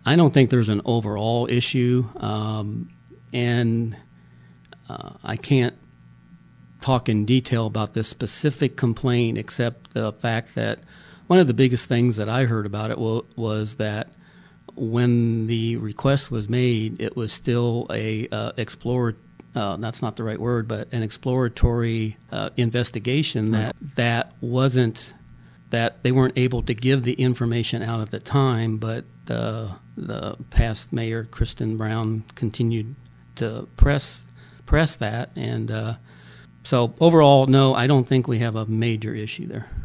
I don't think there's an overall issue, and I can't talk in detail about this specific complaint, except the fact that one of the biggest things that I heard about it was that when the request was made, it was still that's not the right word, but an exploratory investigation that wasn't, that they weren't able to give the information out at the time, but the past mayor, Kristen Brown, continued to press that. And so overall, no, I don't think we have a major issue there.